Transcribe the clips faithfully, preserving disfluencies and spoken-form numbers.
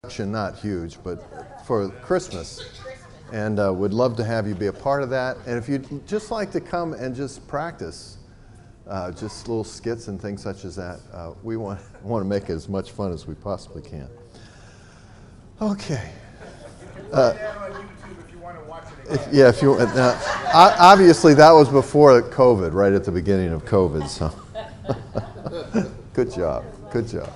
Not huge, but for Christmas. And uh, would love to have you be a part of that. And if you'd just like to come and just practice, uh, just little skits and things such as that, uh, we want, want to make it as much fun as we possibly can. Okay. Uh, if, yeah, if you uh, obviously that was before COVID, right at the beginning of COVID. So, good job, good job.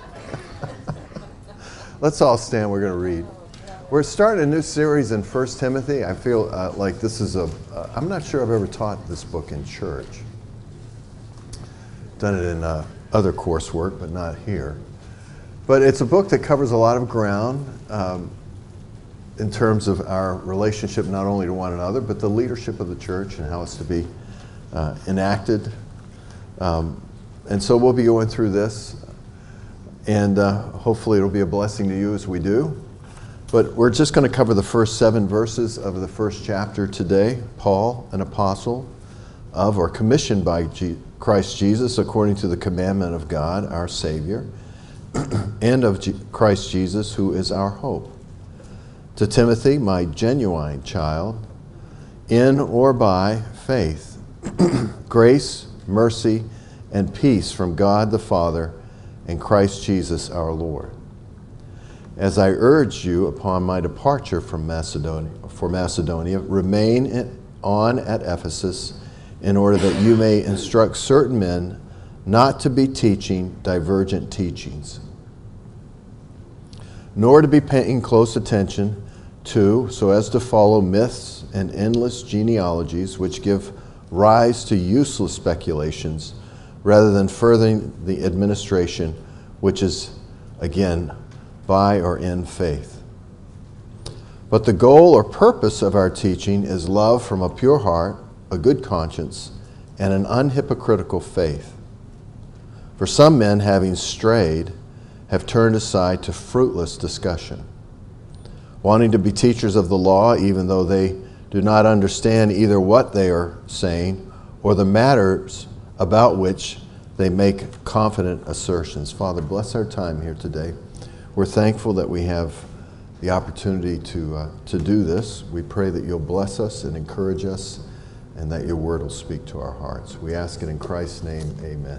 Let's all stand. We're going to read. We're starting a new series in First Timothy. I feel uh, like this is a. Uh, I'm not sure I've ever taught this book in church. Done it in uh, other coursework, but not here. But it's a book that covers a lot of ground um, in terms of our relationship not only to one another, but the leadership of the church and how it's to be uh, enacted. Um, and so we'll be going through this. And uh, hopefully it'll be a blessing to you as we do. But we're just going to cover the first seven verses of the first chapter today. Paul, an apostle of or commissioned by G- Christ Jesus according to the commandment of God, our Savior, and of G- Christ Jesus, who is our hope. To Timothy, my genuine child, in or by faith, grace, mercy, and peace from God the Father and Christ Jesus our Lord. As I urged you upon my departure from Macedonia, for Macedonia, remain in, on at Ephesus in order that you may instruct certain men not to be teaching divergent teachings, nor to be paying close attention to, so as to follow myths and endless genealogies which give rise to useless speculations, rather than furthering the administration which is, again, by or in faith. But the goal or purpose of our teaching is love from a pure heart, a good conscience, and an unhypocritical faith. For some men, having strayed, have turned aside to fruitless discussion, wanting to be teachers of the law, even though they do not understand either what they are saying or the matters about which they make confident assertions. Father, bless our time here today. We're thankful that we have the opportunity to uh, to do this. We pray that you'll bless us and encourage us, and that your word will speak to our hearts. We ask it in Christ's name, amen.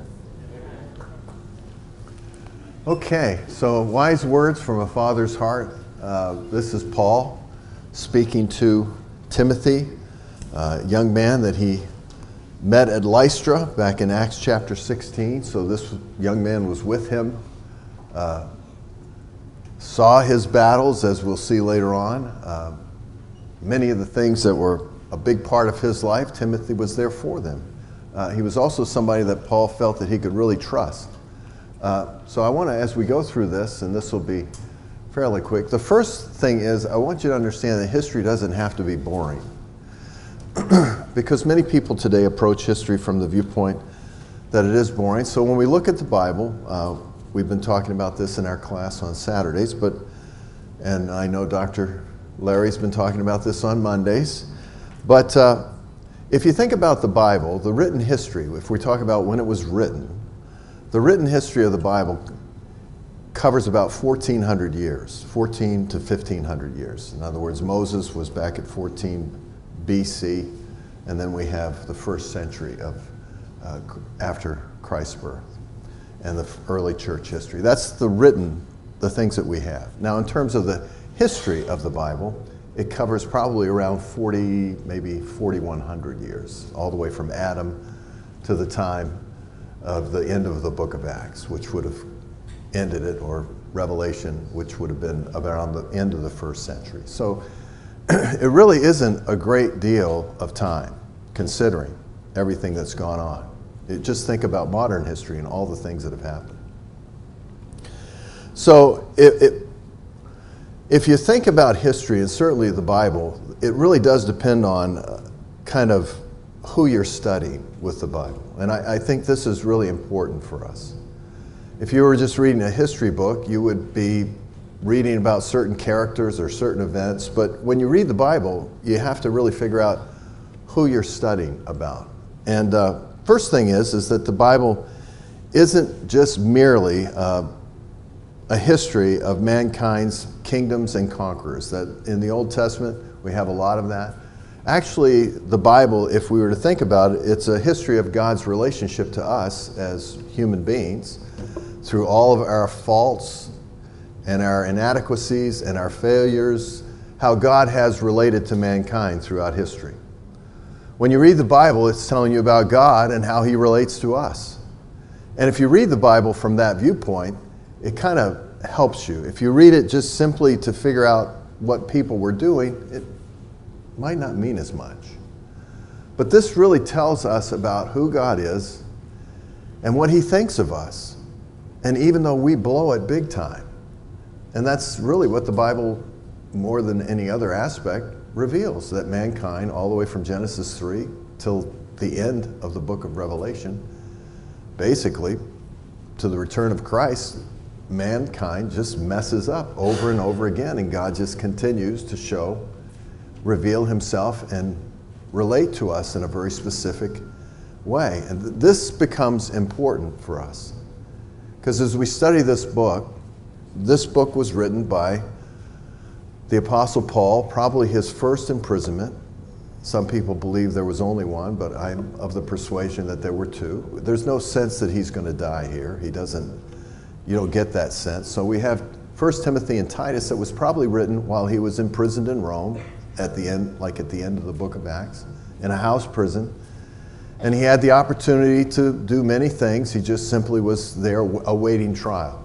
Okay, so wise words from a father's heart. Uh, this is Paul speaking to Timothy, a young man that he met at Lystra back in Acts chapter sixteen. So this young man was with him, uh, saw his battles, as we'll see later on. Uh, many of the things that were a big part of his life, Timothy was there for them. Uh, he was also somebody that Paul felt that he could really trust. Uh, so I want to, as we go through this, and this will be fairly quick, the first thing is I want you to understand that history doesn't have to be boring. Because many people today approach history from the viewpoint that it is boring. So when we look at the Bible, uh, we've been talking about this in our class on Saturdays, but and I know Doctor Larry's been talking about this on Mondays. But uh, if you think about the Bible, the written history, if we talk about when it was written, the written history of the Bible covers about fourteen hundred years, fourteen to fifteen hundred years. In other words, Moses was back at fourteen B C, and then we have the first century of uh, after Christ's birth and the early church history. That's the written, the things that we have. Now, in terms of the history of the Bible, it covers probably around forty, maybe forty-one hundred years, all the way from Adam to the time of the end of the book of Acts, which would have ended it, or Revelation, which would have been around the end of the first century. So it really isn't a great deal of time, considering everything that's gone on. It, just think about modern history and all the things that have happened. So it, it, if you think about history, and certainly the Bible, it really does depend on uh, kind of who you're studying with the Bible. And I, I think this is really important for us. If you were just reading a history book, you would be reading about certain characters or certain events, but when you read the Bible, you have to really figure out who you're studying about. And uh, first thing is, is that the Bible isn't just merely uh, a history of mankind's kingdoms and conquerors. That in the Old Testament, we have a lot of that. Actually, the Bible, if we were to think about it, it's a history of God's relationship to us as human beings through all of our faults and our inadequacies and our failures, how God has related to mankind throughout history. When you read the Bible, it's telling you about God and how he relates to us. And if you read the Bible from that viewpoint, it kind of helps you. If you read it just simply to figure out what people were doing, it might not mean as much. But this really tells us about who God is and what he thinks of us. And even though we blow it big time, and that's really what the Bible, more than any other aspect, reveals, that mankind, all the way from Genesis three till the end of the book of Revelation, basically, to the return of Christ, mankind just messes up over and over again, and God just continues to show, reveal himself, and relate to us in a very specific way. And th- this becomes important for us. Because as we study this book, this book was written by the Apostle Paul, probably his first imprisonment. Some people believe there was only one, but I'm of the persuasion that there were two. There's no sense that he's going to die here. He doesn't, you don't get that sense. So we have First Timothy and Titus that was probably written while he was imprisoned in Rome at the end, like at the end of the book of Acts, in a house prison. And he had the opportunity to do many things. He just simply was there awaiting trial.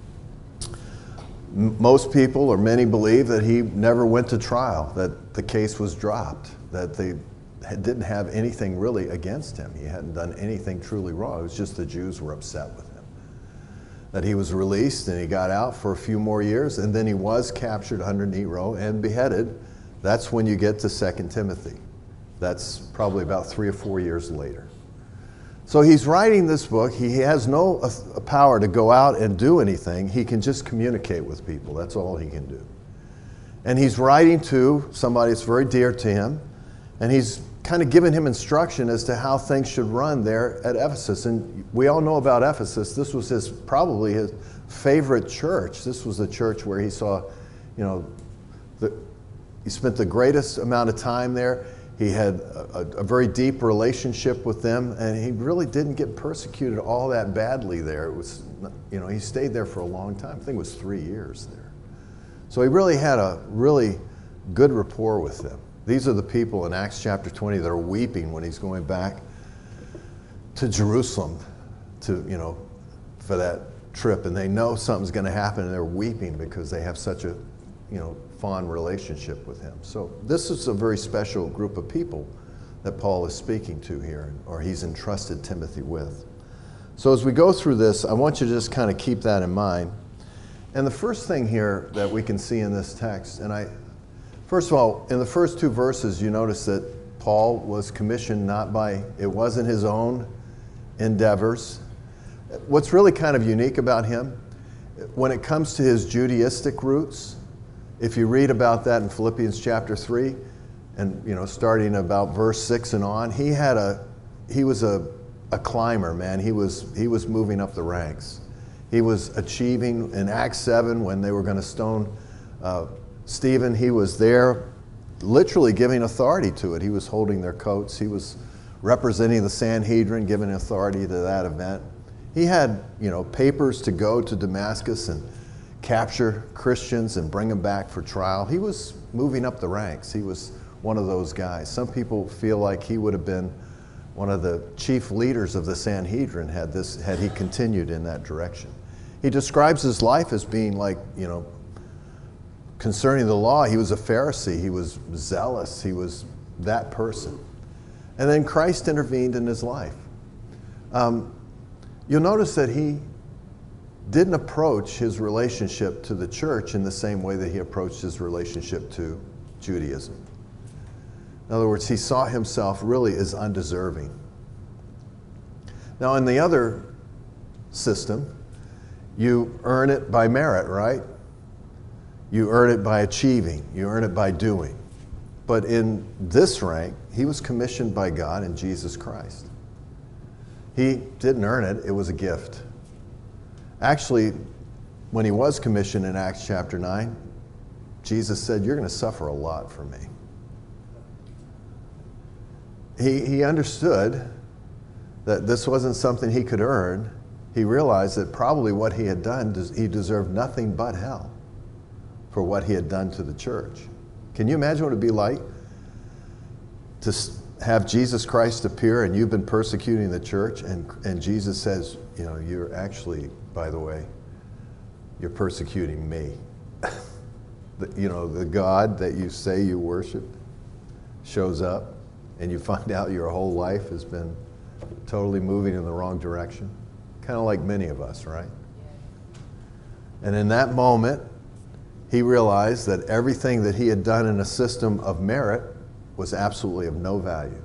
Most people, or many, believe that he never went to trial, that the case was dropped, that they didn't have anything really against him. He hadn't done anything truly wrong. It was just the Jews were upset with him. That he was released and he got out for a few more years, and then he was captured under Nero and beheaded. That's when you get to Second Timothy. That's probably about three or four years later. So he's writing this book. He has no uh, power to go out and do anything. He can just communicate with people. That's all he can do. And he's writing to somebody that's very dear to him, and he's kind of giving him instruction as to how things should run there at Ephesus. And we all know about Ephesus. This was his probably his favorite church. This was the church where he saw, you know, the, he spent the greatest amount of time there. He had a, a very deep relationship with them, and he really didn't get persecuted all that badly there. It was, you know, he stayed there for a long time. I think it was three years there. So he really had a really good rapport with them. These are the people in Acts chapter twenty that are weeping when he's going back to Jerusalem to, you know, for that trip, and they know something's going to happen, and they're weeping because they have such a, you know, fond relationship with him. So this is a very special group of people that Paul is speaking to here, or he's entrusted Timothy with. So as we go through this, I want you to just kind of keep that in mind. And the first thing here that we can see in this text, and I, first of all, in the first two verses, you notice that Paul was commissioned not by, it wasn't his own endeavors. What's really kind of unique about him, when it comes to his Judaistic roots, if you read about that in Philippians chapter three, and you know, starting about verse six and on, he had a, he was a, a climber, man. He was he was moving up the ranks. He was achieving in Acts seven when they were going to stone uh, Stephen. He was there, literally giving authority to it. He was holding their coats. He was representing the Sanhedrin, giving authority to that event. He had, you know, papers to go to Damascus and capture Christians and bring them back for trial. He was moving up the ranks. He was one of those guys. Some people feel like he would have been one of the chief leaders of the Sanhedrin had this had he continued in that direction. He describes his life as being like, you know, concerning the law, he was a Pharisee. He was zealous. He was that person. And then Christ intervened in his life. Um, you'll notice that he didn't approach his relationship to the church in the same way that he approached his relationship to Judaism. In other words, he saw himself really as undeserving. Now, in the other system, you earn it by merit, right? You earn it by achieving. You earn it by doing. But in this rank, he was commissioned by God in Jesus Christ. He didn't earn it. It was a gift. Actually, when he was commissioned in Acts chapter nine, Jesus said, "You're going to suffer a lot for me." He, he understood that this wasn't something he could earn. He realized that probably what he had done, he deserved nothing but hell for what he had done to the church. Can you imagine what it would be like to have Jesus Christ appear and you've been persecuting the church, and, and Jesus says, you know, you're actually, by the way, you're persecuting me. the, you know, the God that you say you worship shows up, and you find out your whole life has been totally moving in the wrong direction. Kind of like many of us, right? And in that moment, he realized that everything that he had done in a system of merit was absolutely of no value.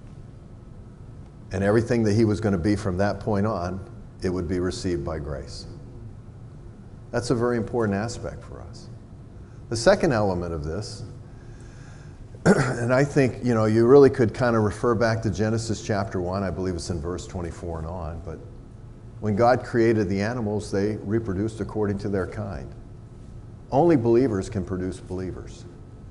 And everything that he was going to be from that point on, it would be received by grace. That's a very important aspect for us. The second element of this, and I think, you know, you really could kind of refer back to Genesis chapter one, I believe it's in verse twenty-four and on, but when God created the animals, they reproduced according to their kind. Only believers can produce believers.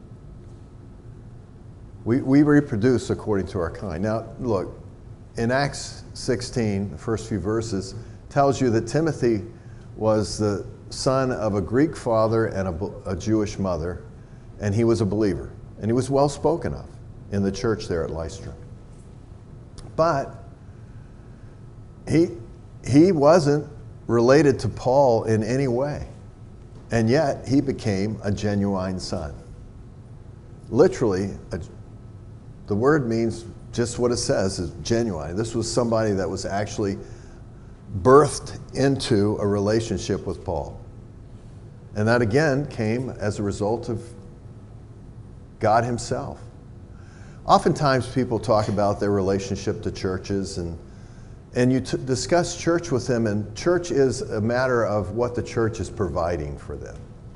We, we reproduce according to our kind. Now, look, in Acts sixteen, the first few verses, tells you that Timothy was the son of a Greek father and a, a Jewish mother, and he was a believer. And he was well spoken of in the church there at Lystra. But he, he wasn't related to Paul in any way. And yet he became a genuine son. Literally, a, the word means just what it says, is genuine. This was somebody that was actually birthed into a relationship with Paul. And that again came as a result of God himself. Oftentimes people talk about their relationship to churches, and and you t- discuss church with them, and church is a matter of what the church is providing for them.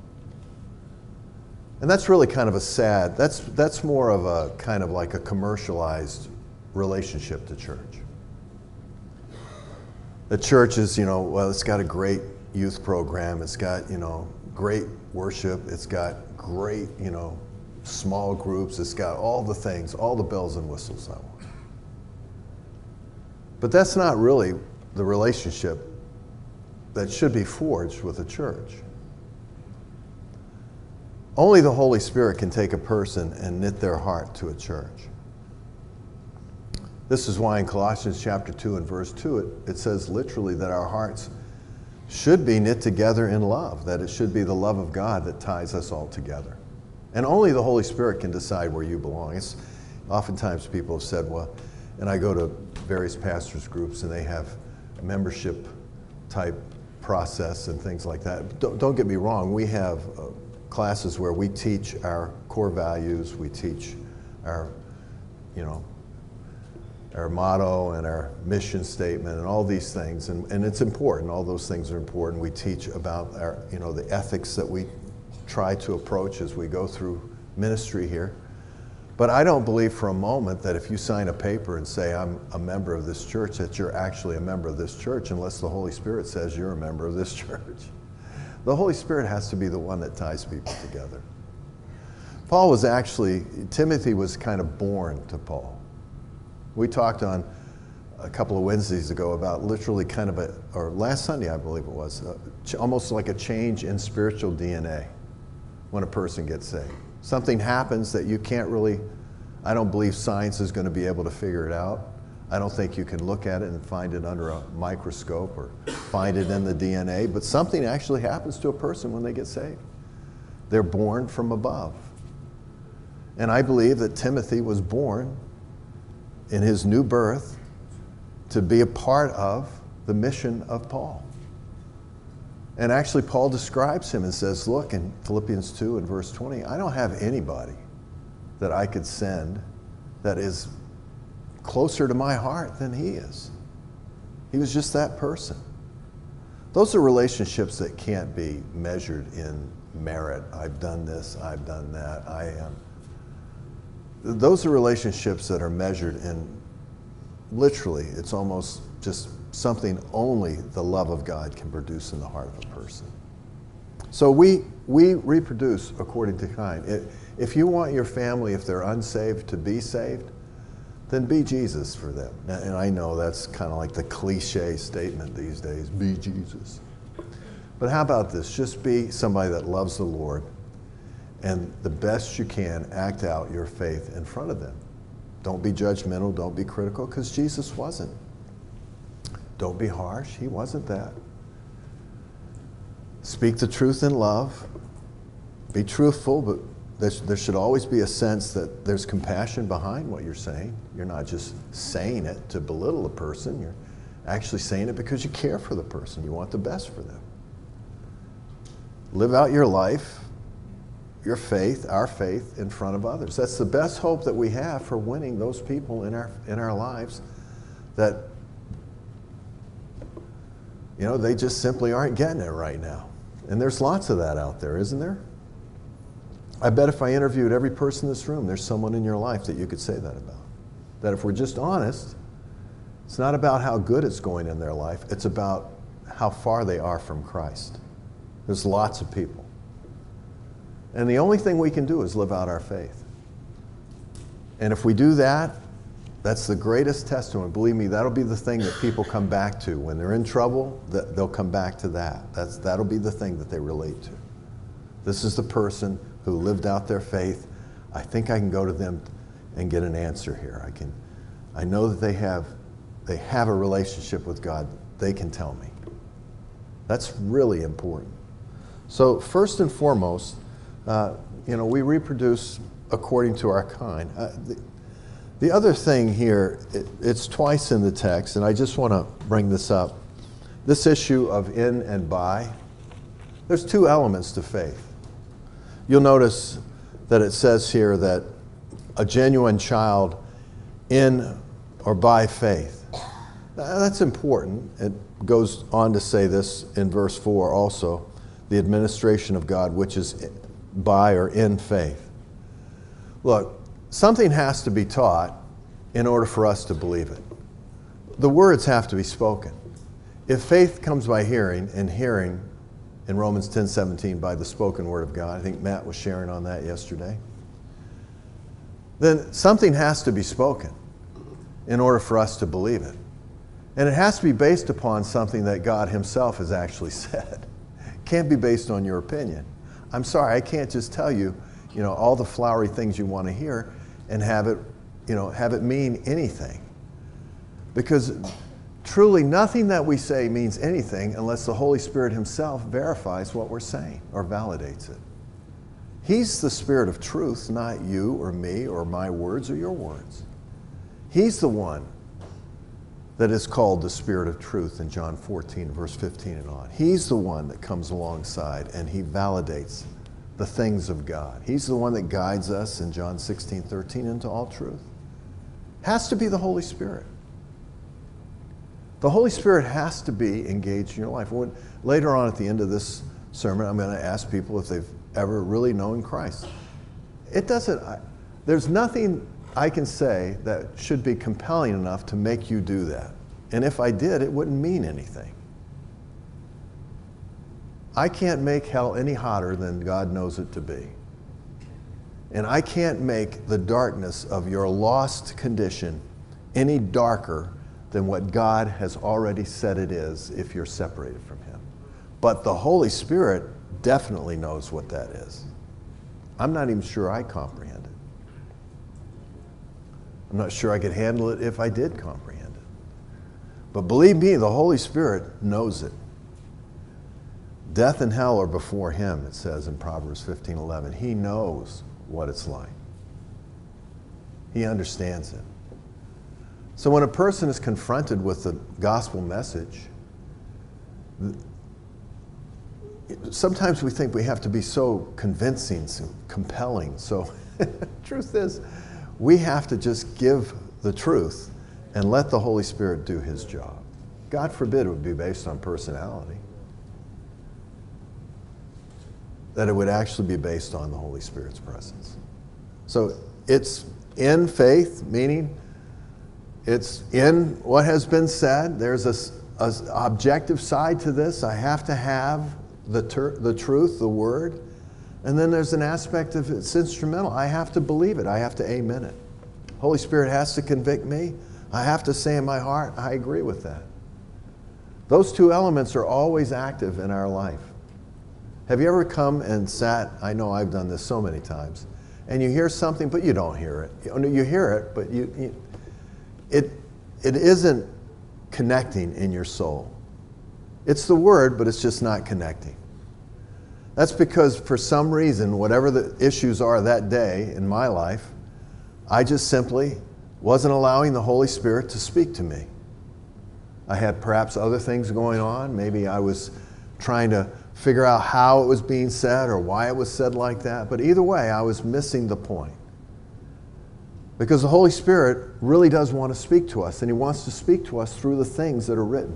And that's really kind of a sad, that's that's more of a kind of like a commercialized relationship to church. The church is, you know, well, it's got a great youth program, it's got, you know, great worship, it's got great, you know, small groups, it's got all the things, all the bells and whistles I want. But that's not really the relationship that should be forged with a church. Only the Holy Spirit can take a person and knit their heart to a church. This is why in Colossians chapter two and verse two, it, it says literally that our hearts should be knit together in love, that it should be the love of God that ties us all together. And only the Holy Spirit can decide where you belong. It's, oftentimes people have said, well, and I go to various pastors' groups and they have a membership type process and things like that. Don't, don't get me wrong, we have uh, classes where we teach our core values, we teach our, you know, our motto and our mission statement and all these things, and, and it's important, all those things are important. We teach about our, you know, the ethics that we try to approach as we go through ministry here. But I don't believe for a moment that if you sign a paper and say, I'm a member of this church, that you're actually a member of this church unless the Holy Spirit says you're a member of this church. The Holy Spirit has to be the one that ties people together. Paul was actually, Timothy was kind of born to Paul. We talked on a couple of Wednesdays ago about literally kind of a, or last Sunday I believe it was, uh, almost like a change in spiritual D N A when a person gets saved. Something happens that you can't really, I don't believe science is going to be able to figure it out. I don't think you can look at it and find it under a microscope or find it in the D N A, but something actually happens to a person when they get saved. They're born from above. And I believe that Timothy was born in his new birth to be a part of the mission of Paul. And actually Paul describes him and says, look, in Philippians two and verse twenty, I don't have anybody that I could send that is closer to my heart than he is. He was just that person. Those are relationships that can't be measured in merit. I've done this, I've done that, I am. Those are relationships that are measured in, literally, it's almost just something only the love of God can produce in the heart of a person. So we, we reproduce according to kind. It, if you want your family, if they're unsaved, to be saved, then be Jesus for them. And I know that's kind of like the cliche statement these days, be Jesus. But how about this? Just be somebody that loves the Lord, and the best you can, act out your faith in front of them. Don't be judgmental, don't be critical, because Jesus wasn't. Don't be harsh, he wasn't that. Speak the truth in love. Be truthful, but there should always be a sense that there's compassion behind what you're saying. You're not just saying it to belittle a person. You're actually saying it because you care for the person. You want the best for them. Live out your life, your faith, our faith, in front of others. That's the best hope that we have for winning those people in our, in our lives that, you know, they just simply aren't getting it right now. And there's lots of that out there, isn't there? I bet if I interviewed every person in this room, there's someone in your life that you could say that about. That if we're just honest, it's not about how good it's going in their life, it's about how far they are from Christ. There's lots of people. And the only thing we can do is live out our faith. And if we do that, that's the greatest testimony. Believe me, that'll be the thing that people come back to. When they're in trouble, they'll come back to that. That's, that'll be the thing that they relate to. This is the person who lived out their faith. I think I can go to them and get an answer here. I can, I know that they have, they have a relationship with God. They can tell me. That's really important. So first and foremost, uh, you know, we reproduce according to our kind. Uh, the, the other thing here, it, it's twice in the text, and I just want to bring this up. This issue of in and by, there's two elements to faith. You'll notice that it says here that a genuine child in or by faith. That's important. It goes on to say this in verse four also, the administration of God, which is by or in faith. Look, something has to be taught in order for us to believe it. The words have to be spoken. If faith comes by hearing, and hearing in Romans ten seventeen by the spoken word of God, I think Matt was sharing on that yesterday, then something has to be spoken in order for us to believe it. And it has to be based upon something that God himself has actually said. It can't be based on your opinion. I'm sorry, I can't just tell you, you know, all the flowery things you want to hear and have it, you know, have it mean anything. Because truly nothing that we say means anything unless the Holy Spirit himself verifies what we're saying or validates it. He's the Spirit of truth, not you or me or my words or your words. He's the one that is called the Spirit of truth in John fourteen, verse fifteen and on. He's the one that comes alongside and he validates the things of God. He's the one that guides us in John sixteen, thirteen into all truth. Has to be the Holy Spirit. The Holy Spirit has to be engaged in your life. When, later on at the end of this sermon, I'm going to ask people if they've ever really known Christ. It doesn't, I, there's nothing I can say that should be compelling enough to make you do that. And if I did, it wouldn't mean anything. I can't make hell any hotter than God knows it to be. And I can't make the darkness of your lost condition any darker than what God has already said it is if you're separated from him. But the Holy Spirit definitely knows what that is. I'm not even sure I comprehend it. I'm not sure I could handle it if I did comprehend it. But believe me, the Holy Spirit knows it. Death and hell are before him, it says in Proverbs fifteen eleven. He knows what it's like. He understands it. So when a person is confronted with the gospel message, sometimes we think we have to be so convincing, so compelling. So truth is, we have to just give the truth and let the Holy Spirit do his job. God forbid it would be based on personality. That it would actually be based on the Holy Spirit's presence. So it's in faith, meaning it's in what has been said. There's a, a objective side to this. I have to have the, ter- the truth, the word. And then there's an aspect of it's instrumental. I have to believe it. I have to amen it. Holy Spirit has to convict me. I have to say in my heart, I agree with that. Those two elements are always active in our life. Have you ever come and sat, I know I've done this so many times, and you hear something, but you don't hear it. You hear it, but you, you it it isn't connecting in your soul. It's the word, but it's just not connecting. That's because for some reason, whatever the issues are that day in my life, I just simply wasn't allowing the Holy Spirit to speak to me. I had perhaps other things going on. Maybe I was trying to figure out how it was being said or why it was said like that. But either way, I was missing the point. Because the Holy Spirit really does want to speak to us, and He wants to speak to us through the things that are written.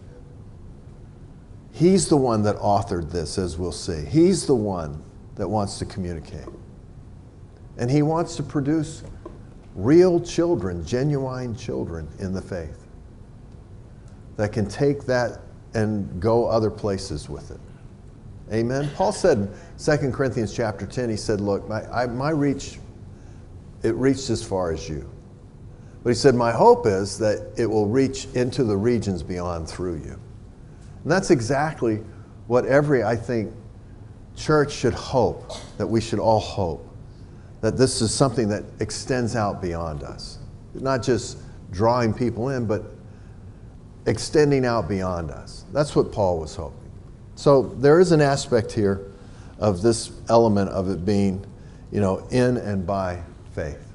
He's the one that authored this, as we'll see. He's the one that wants to communicate. And He wants to produce real children, genuine children in the faith that can take that and go other places with it. Amen? Paul said in Second Corinthians chapter ten, he said, look, my, I, my reach, it reached as far as you. But he said, my hope is that it will reach into the regions beyond through you. And that's exactly what every, I think, church should hope, that we should all hope, that this is something that extends out beyond us. Not just drawing people in, but extending out beyond us. That's what Paul was hoping. So there is an aspect here of this element of it being, you know, in and by faith.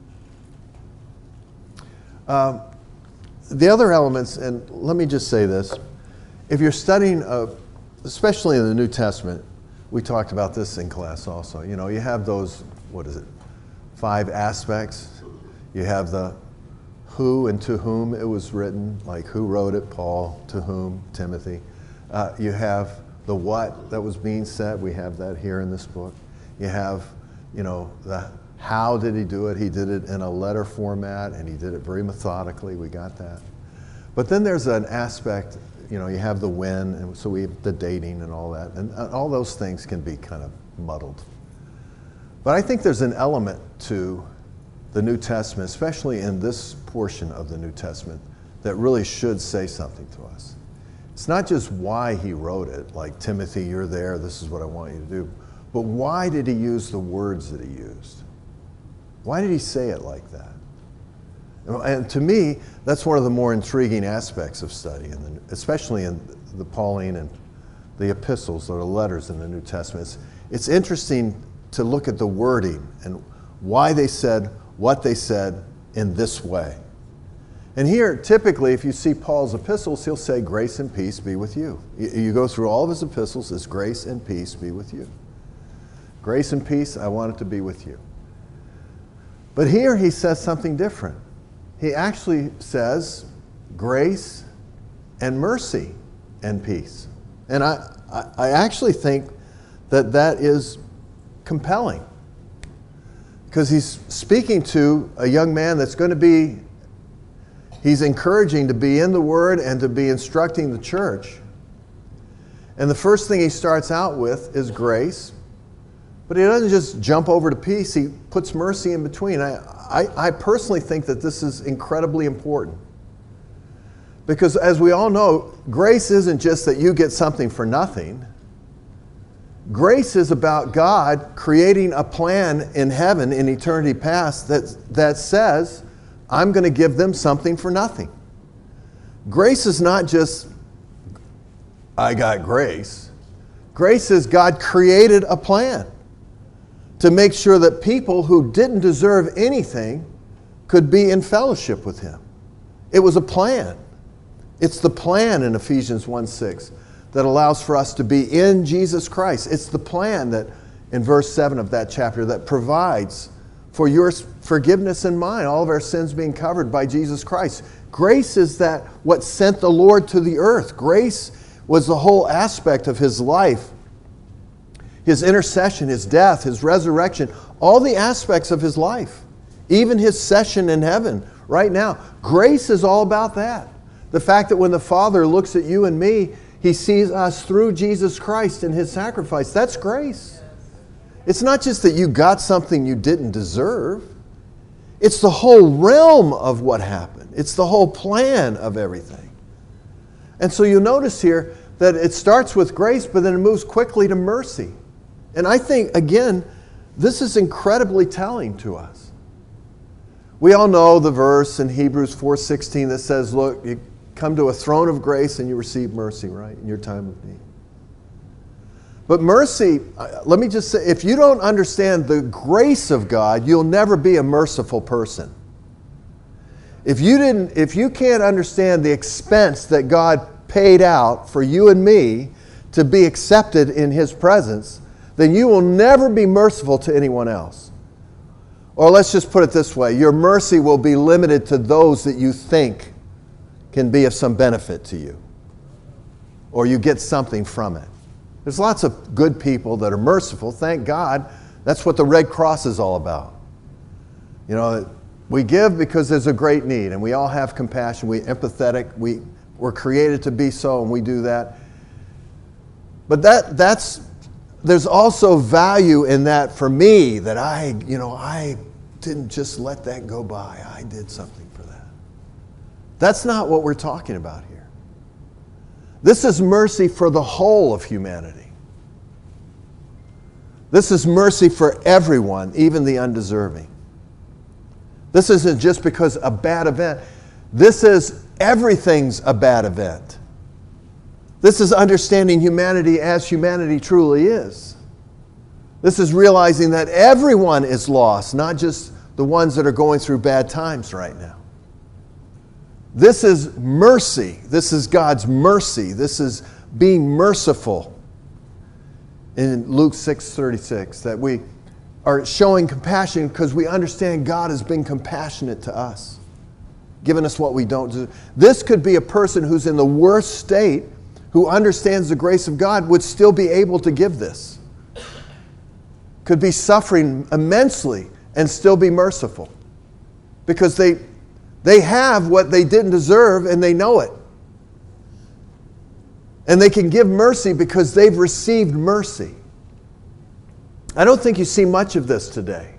Um, the other elements, and let me just say this, if you're studying, uh, especially in the New Testament, we talked about this in class also, you know, you have those, what is it, five aspects. You have the who and to whom it was written, like who wrote it, Paul, to whom, Timothy. Uh, you have the what that was being said. We have that here in this book. You have, you know, the how did he do it? He did it in a letter format, and he did it very methodically. We got that. But then there's an aspect, you know, you have the when, and so we have the dating and all that. And all those things can be kind of muddled. But I think there's an element to the New Testament, especially in this portion of the New Testament, that really should say something to us. It's not just why he wrote it, like, Timothy, you're there, this is what I want you to do. But why did he use the words that he used? Why did he say it like that? And to me, that's one of the more intriguing aspects of study, especially in the Pauline and the epistles or the letters in the New Testament. It's, it's interesting to look at the wording and why they said what they said in this way. And here, typically, if you see Paul's epistles, he'll say, grace and peace be with you. You go through all of his epistles, it's grace and peace be with you. Grace and peace, I want it to be with you. But here he says something different. He actually says grace and mercy and peace. And I, I actually think that that is compelling, because he's speaking to a young man that's going to be, he's encouraging to be in the Word and to be instructing the church. And the first thing he starts out with is grace, but he doesn't just jump over to peace, he puts mercy in between. I, I, I personally think that this is incredibly important. Because as we all know, grace isn't just that you get something for nothing. Grace is about God creating a plan in heaven in eternity past that, that says, I'm going to give them something for nothing. Grace is not just, I got grace. Grace is God created a plan to make sure that people who didn't deserve anything could be in fellowship with Him. It was a plan. It's the plan in Ephesians one six that allows for us to be in Jesus Christ. It's the plan that, in verse seven of that chapter, that provides for your forgiveness and mine, all of our sins being covered by Jesus Christ. Grace is that what sent the Lord to the earth. Grace was the whole aspect of His life. His intercession, His death, His resurrection, all the aspects of His life. Even His session in heaven right now. Grace is all about that. The fact that when the Father looks at you and me, He sees us through Jesus Christ and His sacrifice. That's grace. It's not just that you got something you didn't deserve. It's the whole realm of what happened. It's the whole plan of everything. And so you'll notice here that it starts with grace, but then it moves quickly to mercy. And I think, again, this is incredibly telling to us. We all know the verse in Hebrews four sixteen that says, look, you come to a throne of grace and you receive mercy, right, in your time of need. But mercy, let me just say, if you don't understand the grace of God, you'll never be a merciful person. If you didn't, if you can't understand the expense that God paid out for you and me to be accepted in His presence, then you will never be merciful to anyone else. Or let's just put it this way, your mercy will be limited to those that you think can be of some benefit to you, or you get something from it. There's lots of good people that are merciful, thank God. That's what the Red Cross is all about. You know, we give because there's a great need, and we all have compassion, we're empathetic, we, we're created to be so, and we do that. But that that's there's also value in that for me, that I, you know, I didn't just let that go by. I did something for that. That's not what we're talking about here. This is mercy for the whole of humanity. This is mercy for everyone, even the undeserving. This isn't just because a bad event. This is everything's a bad event. This is understanding humanity as humanity truly is. This is realizing that everyone is lost, not just the ones that are going through bad times right now. This is mercy. This is God's mercy. This is being merciful. In Luke six thirty-six, that we are showing compassion because we understand God has been compassionate to us, giving us what we don't do. This could be a person who's in the worst state, who understands the grace of God, would still be able to give this. Could be suffering immensely and still be merciful. Because they, they have what they didn't deserve and they know it. And they can give mercy because they've received mercy. I don't think you see much of this today.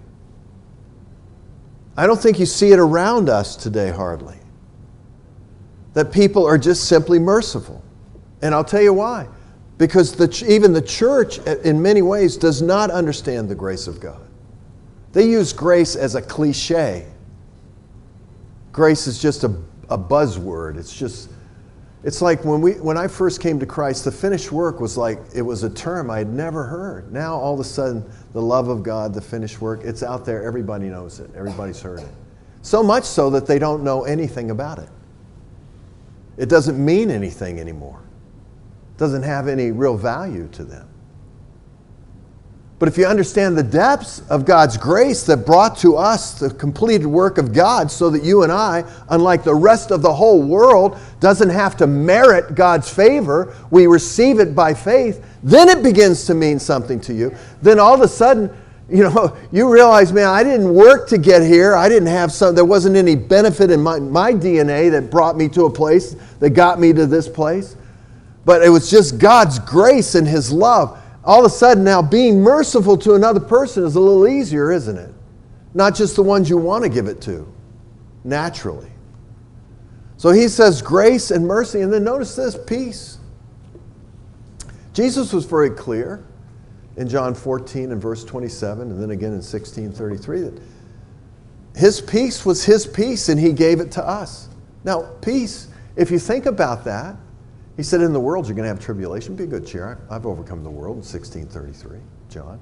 I don't think you see it around us today hardly. That people are just simply merciful. And I'll tell you why. Because the, even the church, in many ways, does not understand the grace of God. They use grace as a cliche. Grace is just a, a buzzword. It's just, it's like when we when I first came to Christ, the finished work was like, it was a term I had never heard. Now all of a sudden, the love of God, the finished work, it's out there. Everybody knows it. Everybody's heard it. So much so that they don't know anything about it. It doesn't mean anything anymore. Doesn't have any real value to them. But if you understand the depths of God's grace that brought to us the completed work of God, so that you and I, unlike the rest of the whole world, doesn't have to merit God's favor, we receive it by faith, then it begins to mean something to you. Then all of a sudden, you know, you realize, man, I didn't work to get here. I didn't have some, there wasn't any benefit in my, my D N A that brought me to a place, that got me to this place. But it was just God's grace and His love. All of a sudden now being merciful to another person is a little easier, isn't it? Not just the ones you want to give it to, naturally. So He says grace and mercy, and then notice this, peace. Jesus was very clear in John fourteen and verse twenty-seven, and then again in sixteen thirty-three, that His peace was His peace and He gave it to us. Now, peace, if you think about that, He said, in the world you're going to have tribulation. Be of good cheer. I've overcome the world in sixteen thirty-three, John.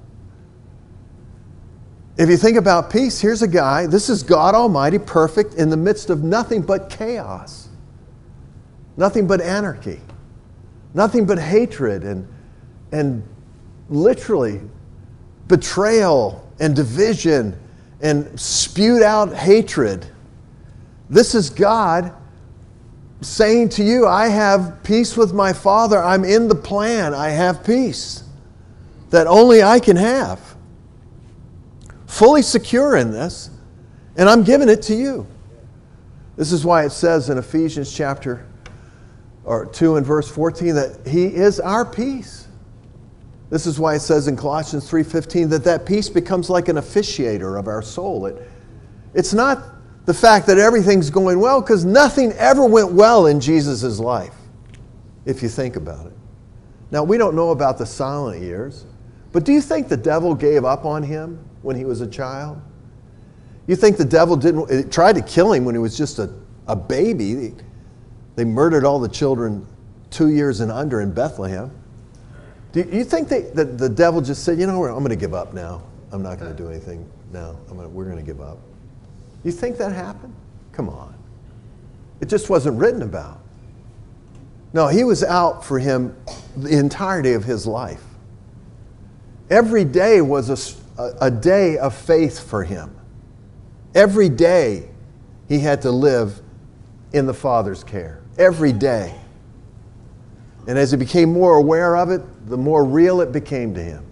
If you think about peace, here's a guy, this is God Almighty, perfect, in the midst of nothing but chaos. Nothing but anarchy. Nothing but hatred and, and literally betrayal and division and spewed out hatred. This is God saying to you, I have peace with my Father. I'm in the plan. I have peace that only I can have. Fully secure in this, and I'm giving it to you. This is why it says in Ephesians chapter, or two in verse fourteen, that he is our peace. This is why it says in Colossians three fifteen that that peace becomes like an officiator of our soul. It, it's not the fact that everything's going well, because nothing ever went well in Jesus' life, if you think about it. Now, we don't know about the silent years, but do you think the devil gave up on him when he was a child? You think the devil didn't, it tried to kill him when he was just a, a baby. They, they murdered all the children two years and under in Bethlehem. Do you, you think they, that the devil just said, you know, I'm going to give up now. I'm not going to do anything now. I'm gonna, we're going to give up. You think that happened? Come on. It just wasn't written about. No, he was out for him the entirety of his life. Every day was a, a day of faith for him. Every day he had to live in the Father's care. Every day. And as he became more aware of it, the more real it became to him.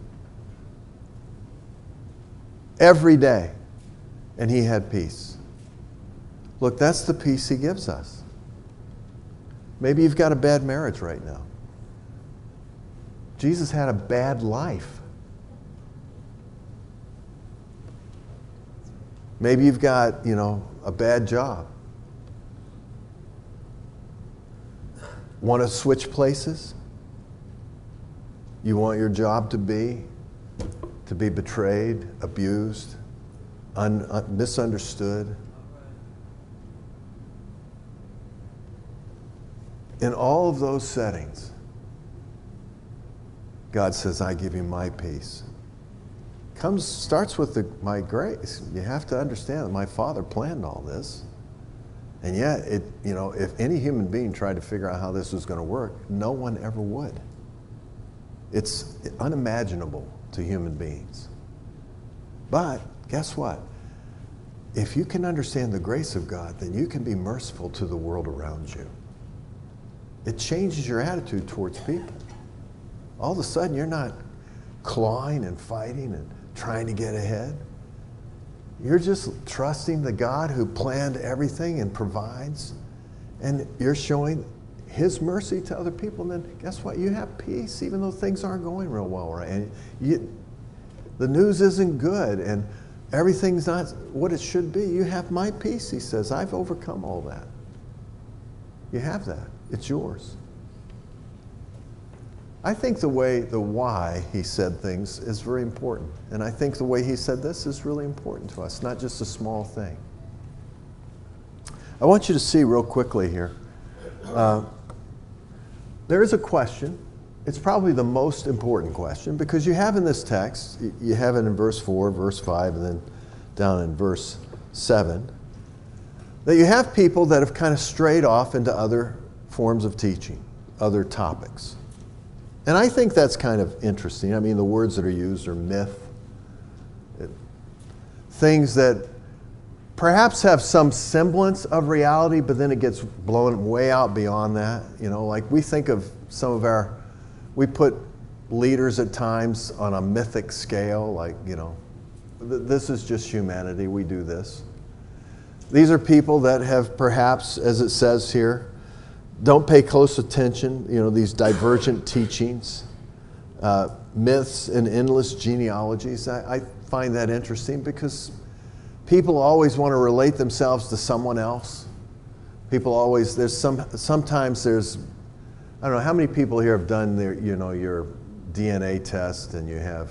Every day. And he had peace. Look, that's the peace he gives us. Maybe you've got a bad marriage right now. Jesus had a bad life. Maybe you've got, you know, a bad job. Want to switch places? You want your job to be to be betrayed, abused, un, un, misunderstood. In all of those settings, God says, I give you my peace. Comes, starts with the, my grace. You have to understand that my Father planned all this. And yet, it, you know, if any human being tried to figure out how this was going to work, no one ever would. It's unimaginable to human beings. But guess what? If you can understand the grace of God, then you can be merciful to the world around you. It changes your attitude towards people. All of a sudden, you're not clawing and fighting and trying to get ahead. You're just trusting the God who planned everything and provides. And you're showing His mercy to other people. And then guess what? You have peace even though things aren't going real well, right? And you, the news isn't good and everything's not what it should be. You have my peace, He says. I've overcome all that. You have that. It's yours. I think the way, the why He said things is very important. And I think the way He said this is really important to us, not just a small thing. I want you to see real quickly here. Uh, there is a question. It's probably the most important question because you have in this text, you have it in verse four, verse five, and then down in verse seven, that you have people that have kind of strayed off into other forms of teaching, other topics. And I think that's kind of interesting. I mean, the words that are used are myth, it, things that perhaps have some semblance of reality, but then it gets blown way out beyond that. You know, like we think of some of our, we put leaders at times on a mythic scale, like, you know, th- this is just humanity, we do this. These are people that have perhaps, as it says here, don't pay close attention, you know, these divergent teachings, uh, myths and endless genealogies. I, I find that interesting because people always want to relate themselves to someone else. People always, there's some, sometimes there's, I don't know, how many people here have done their, you know, your D N A test and you have,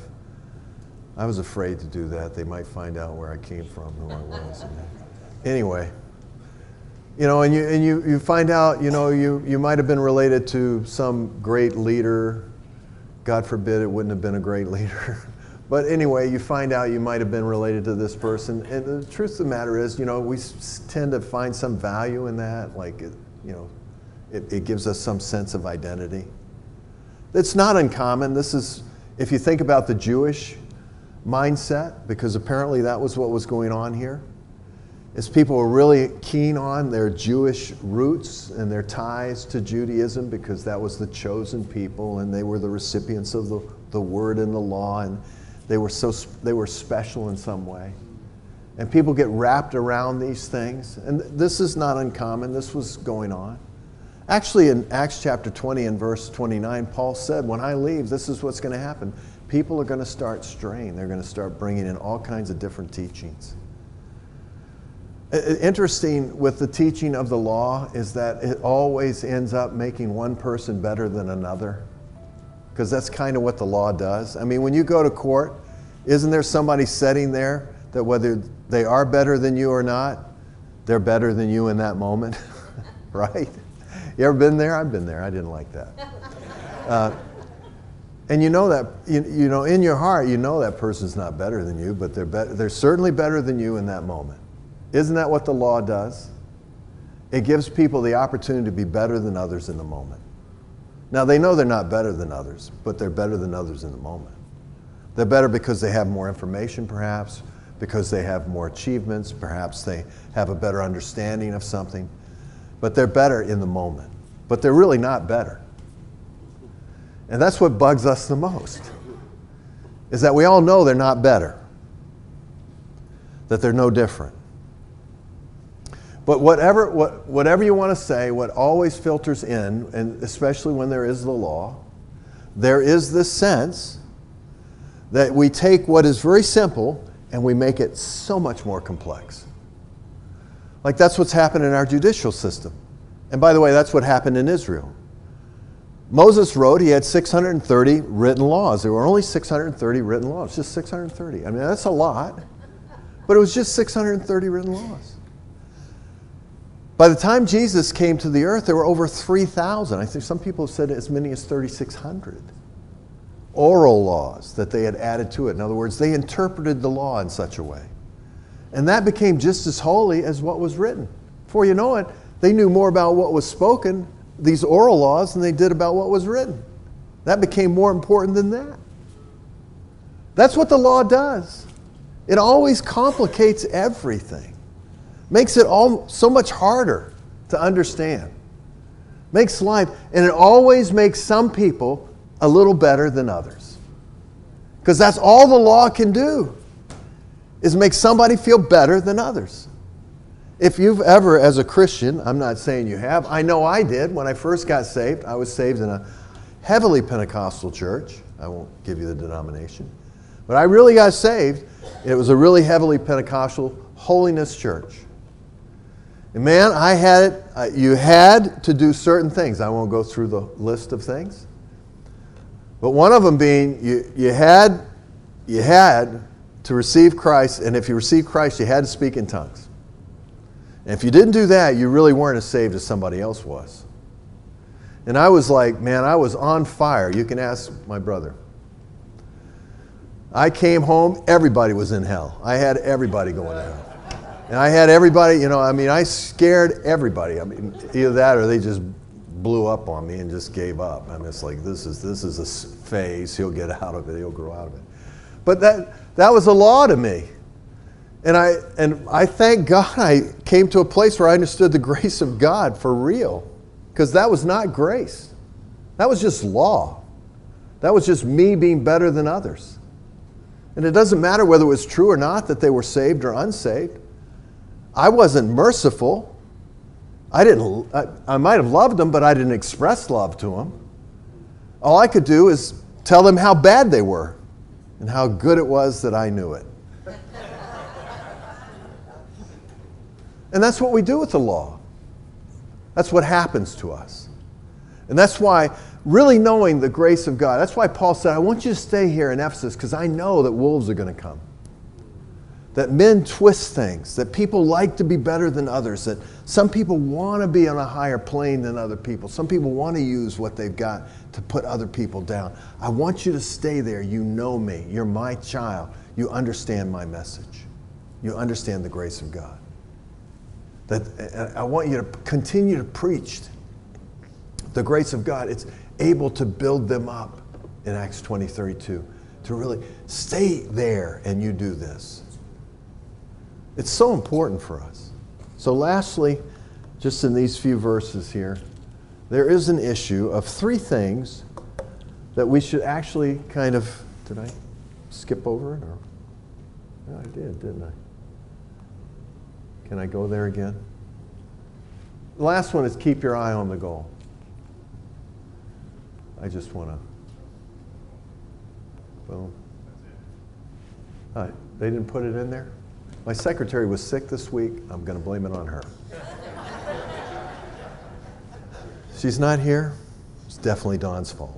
I was afraid to do that. They might find out where I came from, who I was. Anyway. You know, and you and you, you find out, you know, you, you might have been related to some great leader. God forbid it wouldn't have been a great leader. But anyway, you find out you might have been related to this person. And the truth of the matter is, you know, we tend to find some value in that. Like, it, you know, it, it gives us some sense of identity. It's not uncommon. This is, if you think about the Jewish mindset, because apparently that was what was going on here. Is people were really keen on their Jewish roots and their ties to Judaism because that was the chosen people and they were the recipients of the, the word and the law and they were so they were special in some way. And people get wrapped around these things. And this is not uncommon. This was going on. Actually, in Acts chapter twenty and verse twenty-nine, Paul said, when I leave, this is what's going to happen. People are going to start straying. They're going to start bringing in all kinds of different teachings. Interesting with the teaching of the law is that it always ends up making one person better than another, because that's kind of what the law does. I mean, when you go to court, isn't there somebody sitting there that whether they are better than you or not, they're better than you in that moment, right? You ever been there? I've been there. I didn't like that. Uh, and you know that, you, you know, in your heart, you know that person's not better than you, but they're, be- they're certainly better than you in that moment. Isn't that what the law does? It gives people the opportunity to be better than others in the moment. Now, they know they're not better than others, but they're better than others in the moment. They're better because they have more information, perhaps, because they have more achievements, perhaps they have a better understanding of something, but they're better in the moment. But they're really not better. And that's what bugs us the most, is that we all know they're not better, that they're no different. But whatever, what, whatever you want to say, what always filters in, and especially when there is the law, there is this sense that we take what is very simple and we make it so much more complex. Like that's what's happened in our judicial system. And by the way, that's what happened in Israel. Moses wrote, he had six hundred thirty written laws. There were only six hundred thirty written laws, just six hundred thirty. I mean, that's a lot, but it was just six hundred thirty written laws. By the time Jesus came to the earth, there were over three thousand. I think some people have said as many as thirty-six hundred oral laws that they had added to it. In other words, they interpreted the law in such a way. And that became just as holy as what was written. Before you know it, they knew more about what was spoken, these oral laws, than they did about what was written. That became more important than that. That's what the law does. It always complicates everything. Makes it all so much harder to understand. Makes life, and it always makes some people a little better than others. Because that's all the law can do, is make somebody feel better than others. If you've ever, as a Christian, I'm not saying you have, I know I did when I first got saved. I was saved in a heavily Pentecostal church. I won't give you the denomination. But I really got saved. It was a really heavily Pentecostal holiness church. And man, I had it, uh, you had to do certain things. I won't go through the list of things. But one of them being, you, you had you had to receive Christ, and if you received Christ, you had to speak in tongues. And if you didn't do that, you really weren't as saved as somebody else was. And I was like, man, I was on fire. You can ask my brother. I came home, everybody was in hell. I had everybody going to hell. And I had everybody, you know, I mean, I scared everybody. I mean, either that or they just blew up on me and just gave up. I mean, it's like, this is this is a phase. He'll get out of it. He'll grow out of it. But that that was a law to me. And I and I thank God I came to a place where I understood the grace of God for real. Because that was not grace. That was just law. That was just me being better than others. And it doesn't matter whether it was true or not that they were saved or unsaved. I wasn't merciful. I didn't. I, I might have loved them, but I didn't express love to them. All I could do is tell them how bad they were and how good it was that I knew it. And that's what we do with the law. That's what happens to us. And that's why, really knowing the grace of God, that's why Paul said, I want you to stay here in Ephesus because I know that wolves are going to come. That men twist things, that people like to be better than others, that some people want to be on a higher plane than other people. Some people want to use what they've got to put other people down. I want you to stay there. You know me. You're my child. You understand my message. You understand the grace of God. That I want you to continue to preach the grace of God. It's able to build them up in Acts twenty thirty-two. To really stay there and you do this. It's so important for us. So lastly, just in these few verses here, there is an issue of three things that we should actually kind of, did I skip over it? Or? No, I did, didn't I? Can I go there again? The last one is keep your eye on the goal. I just want to, boom. Uh, they didn't put it in there? My secretary was sick this week. I'm going to blame it on her. She's not here. It's definitely Dawn's fault.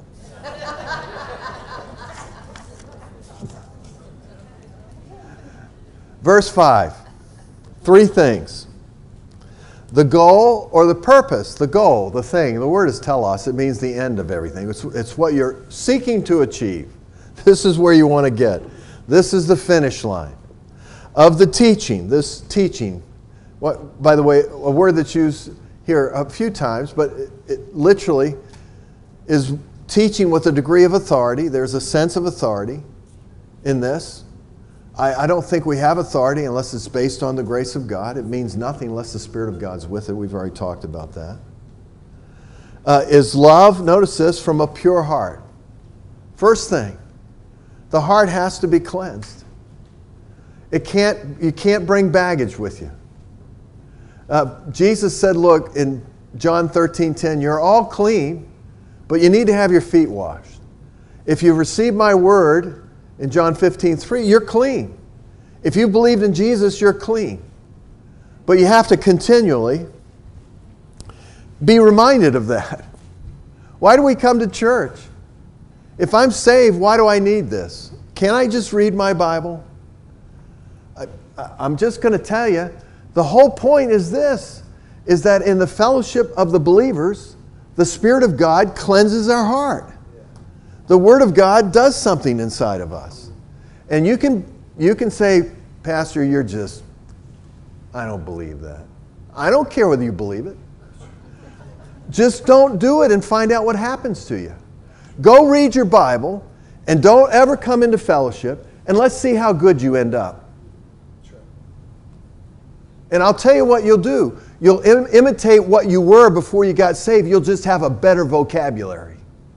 Verse five. Three things. The goal or the purpose, the goal, the thing. The word is telos. It means the end of everything. It's, it's what you're seeking to achieve. This is where you want to get. This is the finish line of the teaching. This teaching, what, by the way, a word that's used here a few times, but it, it literally is teaching with a degree of authority. There's a sense of authority in this. I, I don't think we have authority unless it's based on the grace of God. It means nothing unless the Spirit of God's with it. We've already talked about that. Uh, is love, notice this, from a pure heart. First thing, the heart has to be cleansed. It can't, you can't bring baggage with you. Uh, Jesus said, look, in John thirteen ten, you're all clean, but you need to have your feet washed. If you've received my word, in John fifteen three, you're clean. If you believed in Jesus, you're clean. But you have to continually be reminded of that. Why do we come to church? If I'm saved, why do I need this? Can't I just read my Bible? I, I'm just going to tell you, the whole point is this, is that in the fellowship of the believers, the Spirit of God cleanses our heart. The Word of God does something inside of us. And you can, you can say, Pastor, you're just, I don't believe that. I don't care whether you believe it. Just don't do it and find out what happens to you. Go read your Bible and don't ever come into fellowship and let's see how good you end up. And I'll tell you what you'll do. You'll im- imitate what you were before you got saved. You'll just have a better vocabulary.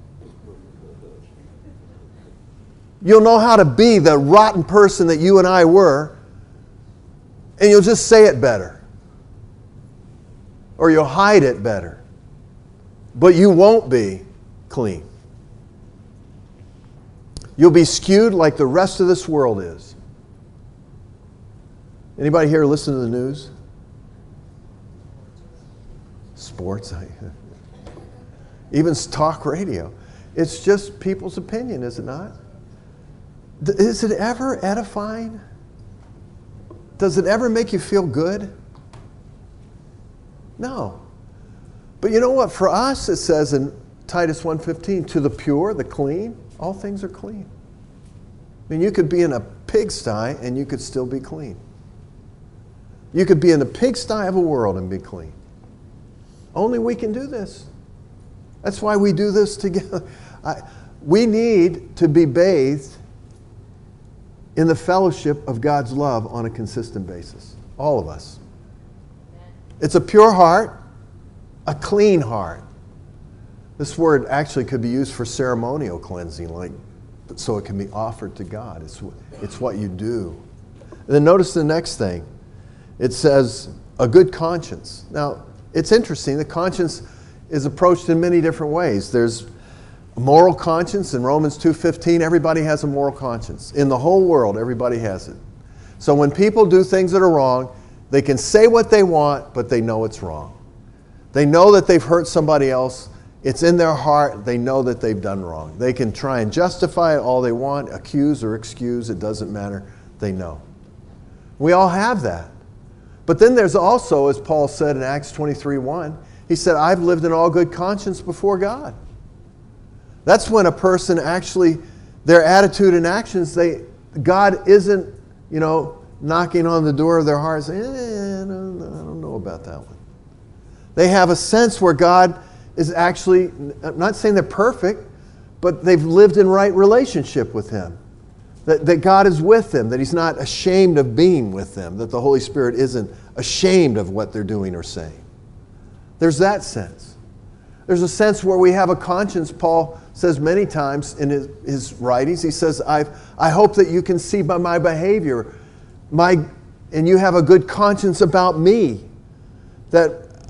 You'll know how to be the rotten person that you and I were, and you'll just say it better. Or you'll hide it better. But you won't be clean. You'll be skewed like the rest of this world is. Anybody here listen to the news? Sports. Even talk radio. It's just people's opinion, is it not? Is it ever edifying? Does it ever make you feel good? No. But you know what? For us, it says in Titus one fifteen, to the pure, the clean, all things are clean. I mean, you could be in a pigsty and you could still be clean. You could be in the pigsty of a world and be clean. Only we can do this. That's why we do this together. I, we need to be bathed in the fellowship of God's love on a consistent basis. All of us. It's a pure heart, a clean heart. This word actually could be used for ceremonial cleansing, like so it can be offered to God. It's, it's what you do. And then notice the next thing. It says, a good conscience. Now, it's interesting. The conscience is approached in many different ways. There's a moral conscience in Romans two fifteen. Everybody has a moral conscience. In the whole world, everybody has it. So when people do things that are wrong, they can say what they want, but they know it's wrong. They know that they've hurt somebody else. It's in their heart. They know that they've done wrong. They can try and justify it all they want, accuse or excuse. It doesn't matter. They know. We all have that. But then there's also, as Paul said in Acts twenty-three one, he said, I've lived in all good conscience before God. That's when a person actually, their attitude and actions, they God isn't, you know, knocking on the door of their heart saying, eh, I don't, I don't know about that one. They have a sense where God is actually, I'm not saying they're perfect, but they've lived in right relationship with Him. That, that God is with them, that He's not ashamed of being with them, that the Holy Spirit isn't ashamed of what they're doing or saying. There's that sense. There's a sense where we have a conscience. Paul says many times in his, his writings, he says, I've, I hope that you can see by my behavior, my, and you have a good conscience about me, that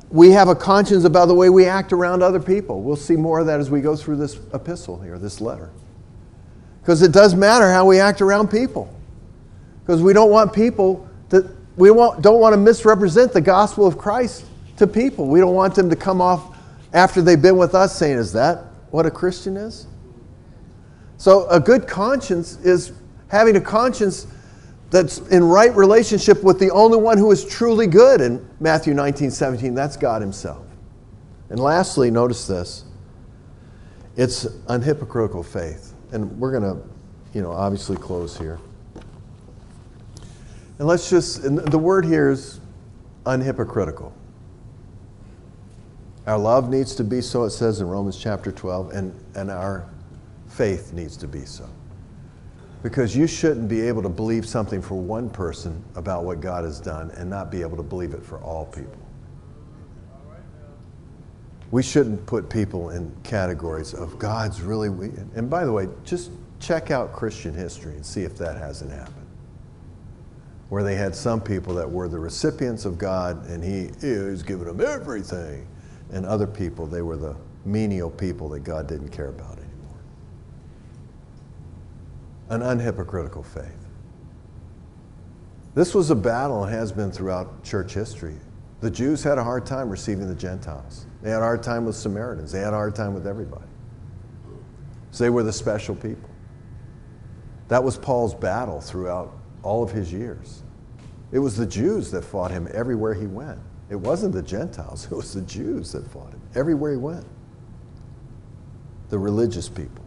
we have a conscience about the way we act around other people. We'll see more of that as we go through this epistle here, this letter. Because it does matter how we act around people. Because we don't want people that we want, don't want to misrepresent the gospel of Christ to people. We don't want them to come off after they've been with us saying, is that what a Christian is? So a good conscience is having a conscience that's in right relationship with the only one who is truly good in Matthew nineteen seventeen. That's God himself. And lastly, notice this. It's unhypocritical faith. And we're going to, you know, obviously close here. And let's just, and the word here is unhypocritical. Our love needs to be so, it says in Romans chapter twelve, and, and our faith needs to be so. Because you shouldn't be able to believe something for one person about what God has done and not be able to believe it for all people. We shouldn't put people in categories of God's really weak. And by the way, just check out Christian history and see if that hasn't happened. Where they had some people that were the recipients of God and he is giving them everything. And other people, they were the menial people that God didn't care about anymore. An unhypocritical faith. This was a battle and has been throughout church history. The Jews had a hard time receiving the Gentiles. They had a hard time with Samaritans. They had a hard time with everybody. So they were the special people. That was Paul's battle throughout all of his years. It was the Jews that fought him everywhere he went. It wasn't the Gentiles. It was the Jews that fought him everywhere he went. The religious people.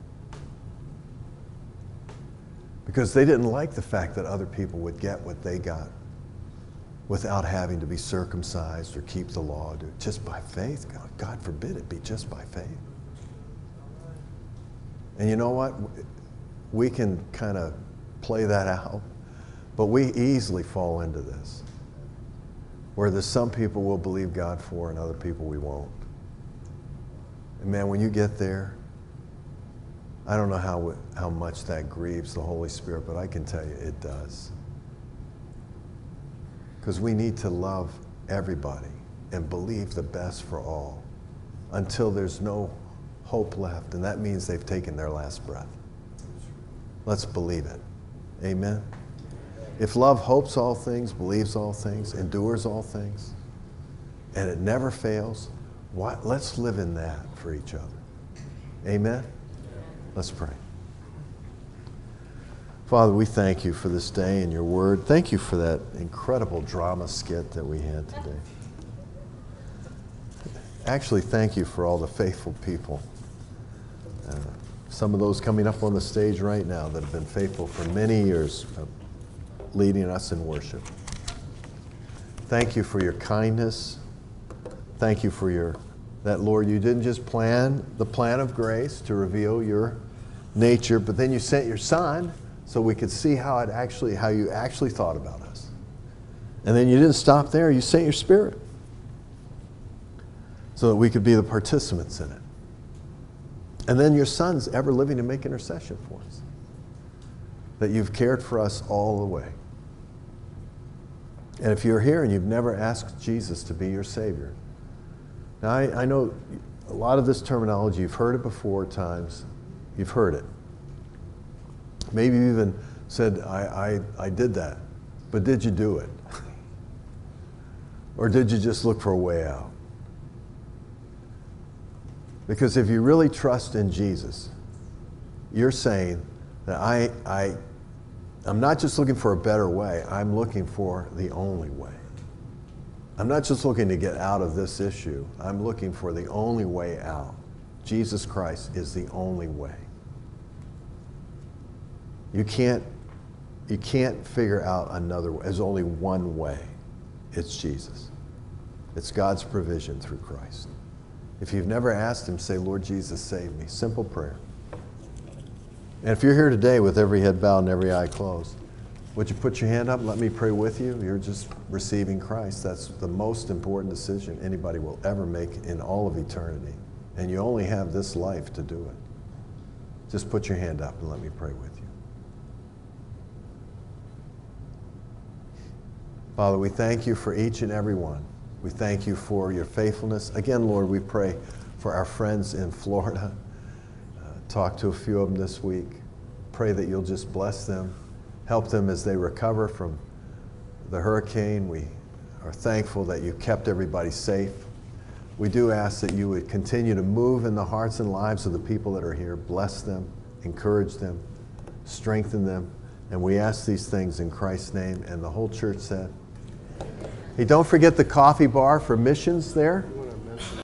Because they didn't like the fact that other people would get what they got without having to be circumcised or keep the law, just by faith. God, God forbid it be just by faith. And you know what? We can kind of play that out, but we easily fall into this, where there's some people we'll believe God for and other people we won't. And man, when you get there, I don't know how, how much that grieves the Holy Spirit, but I can tell you it does. Because we need to love everybody and believe the best for all until there's no hope left. And that means they've taken their last breath. Let's believe it. Amen. If love hopes all things, believes all things, endures all things, and it never fails, why, let's live in that for each other. Amen. Let's pray. Father, we thank you for this day and your word. Thank you for that incredible drama skit that we had today. Actually, thank you for all the faithful people. Uh, some of those coming up on the stage right now that have been faithful for many years, uh, leading us in worship. Thank you for your kindness. Thank you for your, that Lord, you didn't just plan the plan of grace to reveal your nature, but then you sent your Son so we could see how it actually, how you actually thought about us. And then you didn't stop there, you sent your Spirit so that we could be the participants in it. And then your Son's ever living to make intercession for us. That you've cared for us all the way. And if you're here and you've never asked Jesus to be your Savior, now I, I know a lot of this terminology, you've heard it before at times, you've heard it. Maybe you even said, I, I, I did that, but did you do it? Or did you just look for a way out? Because if you really trust in Jesus, you're saying that I, I, I'm not just looking for a better way, I'm looking for the only way. I'm not just looking to get out of this issue, I'm looking for the only way out. Jesus Christ is the only way. You can't, you can't figure out another way. There's only one way. It's Jesus. It's God's provision through Christ. If you've never asked him, say, Lord Jesus, save me. Simple prayer. And if you're here today with every head bowed and every eye closed, would you put your hand up and let me pray with you? You're just receiving Christ. That's the most important decision anybody will ever make in all of eternity. And you only have this life to do it. Just put your hand up and let me pray with you. Father, we thank you for each and every one We thank you for your faithfulness. Again, Lord, we pray for our friends in Florida. Uh, talk to a few of them this week. Pray that you'll just bless them, help them as they recover from the hurricane. We are thankful that you kept everybody safe. We do ask that you would continue to move in the hearts and lives of the people that are here. Bless them, encourage them, strengthen them. And we ask these things in Christ's name. And the whole church said, hey, don't forget the coffee bar for missions there.